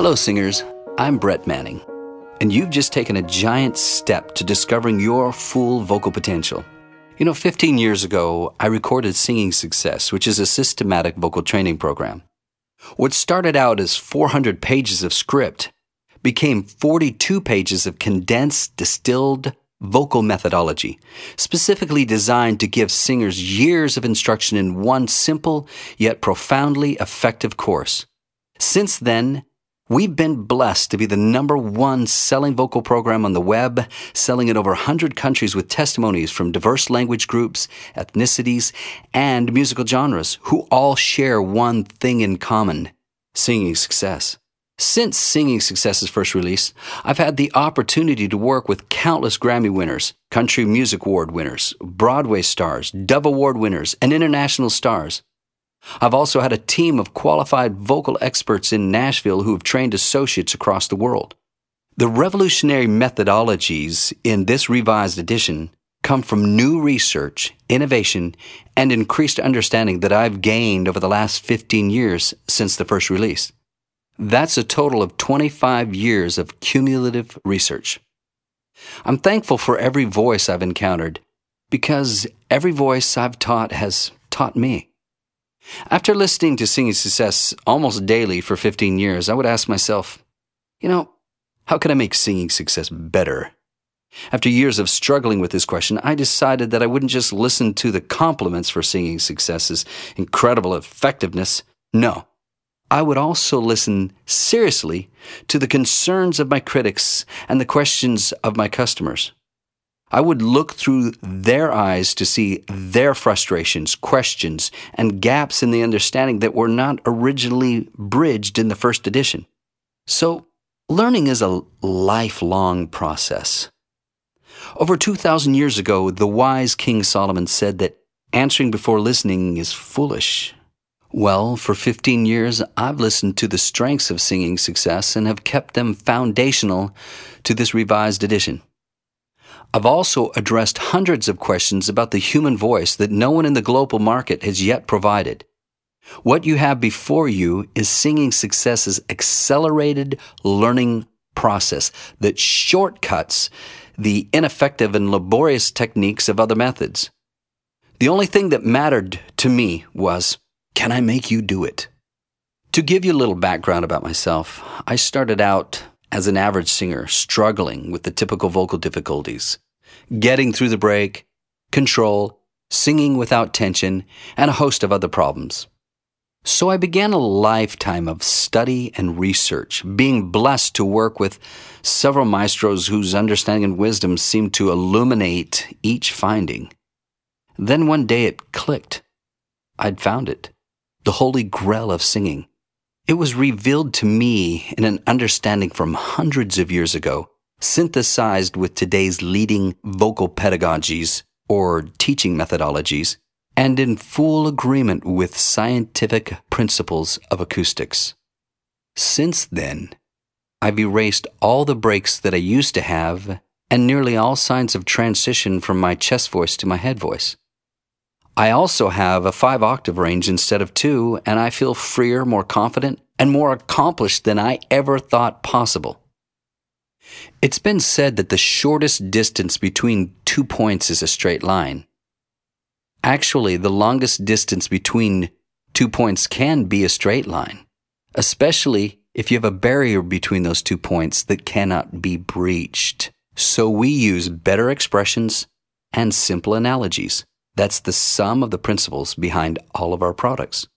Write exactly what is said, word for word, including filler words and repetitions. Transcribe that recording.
Hello, singers. I'm Brett Manning, and you've just taken a giant step to discovering your full vocal potential. You know, fifteen years ago, I recorded Singing Success, which is a systematic vocal training program. What started out as four hundred pages of script became forty-two pages of condensed, distilled vocal methodology, specifically designed to give singers years of instruction in one simple yet profoundly effective course. Since then, we've been blessed to be the number one selling vocal program on the web, selling in over one hundred countries with testimonies from diverse language groups, ethnicities, and musical genres who all share one thing in common: singing success. Since Singing Success's first release, I've had the opportunity to work with countless Grammy winners, Country Music Award winners, Broadway stars, Dove Award winners, and international stars. I've also had a team of qualified vocal experts in Nashville who have trained associates across the world. The revolutionary methodologies in this revised edition come from new research, innovation, and increased understanding that I've gained over the last fifteen years since the first release. That's a total of twenty-five years of cumulative research. I'm thankful for every voice I've encountered, because every voice I've taught has taught me. After listening to Singing Success almost daily for fifteen years, I would ask myself, you know, how can I make Singing Success better? After years of struggling with this question, I decided that I wouldn't just listen to the compliments for Singing Success's incredible effectiveness. No. I would also listen seriously to the concerns of my critics and the questions of my customers. I would look through their eyes to see their frustrations, questions, and gaps in the understanding that were not originally bridged in the first edition. So, learning is a lifelong process. Over two thousand years ago, the wise King Solomon said that answering before listening is foolish. Well, for fifteen years, I've listened to the strengths of Singing Success and have kept them foundational to this revised edition. I've also addressed hundreds of questions about the human voice that no one in the global market has yet provided. What you have before you is Singing Success's accelerated learning process that shortcuts the ineffective and laborious techniques of other methods. The only thing that mattered to me was, can I make you do it? To give you a little background about myself, I started out as an average singer, struggling with the typical vocal difficulties, getting through the break, control, singing without tension, and a host of other problems. So I began a lifetime of study and research, being blessed to work with several maestros whose understanding and wisdom seemed to illuminate each finding. Then one day it clicked. I'd found it. The holy grail of singing. It was revealed to me in an understanding from hundreds of years ago, synthesized with today's leading vocal pedagogies or teaching methodologies, and in full agreement with scientific principles of acoustics. Since then, I've erased all the breaks that I used to have and nearly all signs of transition from my chest voice to my head voice. I also have a five-octave range instead of two, and I feel freer, more confident, and more accomplished than I ever thought possible. It's been said that the shortest distance between two points is a straight line. Actually, the longest distance between two points can be a straight line, especially if you have a barrier between those two points that cannot be breached. So we use better expressions and simple analogies. That's the sum of the principles behind all of our products.